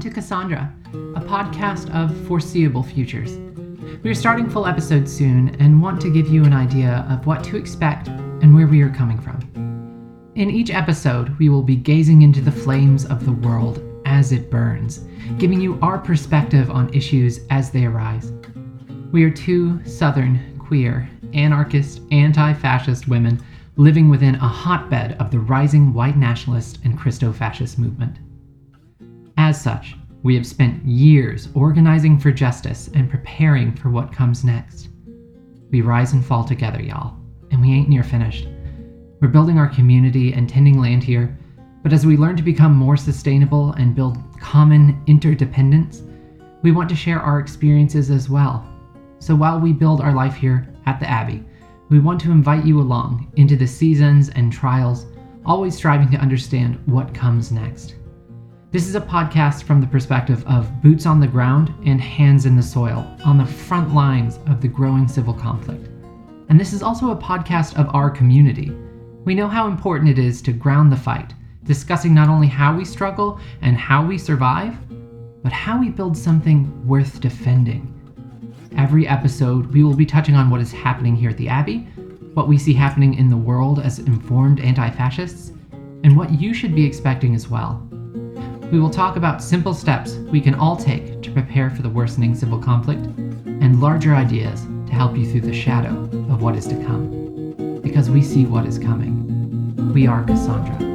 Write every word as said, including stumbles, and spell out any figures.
to Cassandra, a podcast of foreseeable futures. We are starting full episodes soon and want to give you an idea of what to expect and where we are coming from. In each episode, we will be gazing into the flames of the world as it burns, giving you our perspective on issues as they arise. We are two Southern, queer, anarchist, anti-fascist women living within a hotbed of the rising white nationalist and Christo-fascist movement. As such, we have spent years organizing for justice and preparing for what comes next. We rise and fall together, y'all, and we ain't near finished. We're building our community and tending land here, but as we learn to become more sustainable and build common interdependence, we want to share our experiences as well. So while we build our life here at the Abbey, we want to invite you along into the seasons and trials, always striving to understand what comes next. This is a podcast from the perspective of boots on the ground and hands in the soil on the front lines of the growing civil conflict. And this is also a podcast of our community. We know how important it is to ground the fight, discussing not only how we struggle and how we survive, but how we build something worth defending. Every episode, we will be touching on what is happening here at the Abbey, what we see happening in the world as informed anti-fascists, and what you should be expecting as well. We will talk about simple steps we can all take to prepare for the worsening civil conflict, and larger ideas to help you through the shadow of what is to come. Because we see what is coming. We are Cassandra.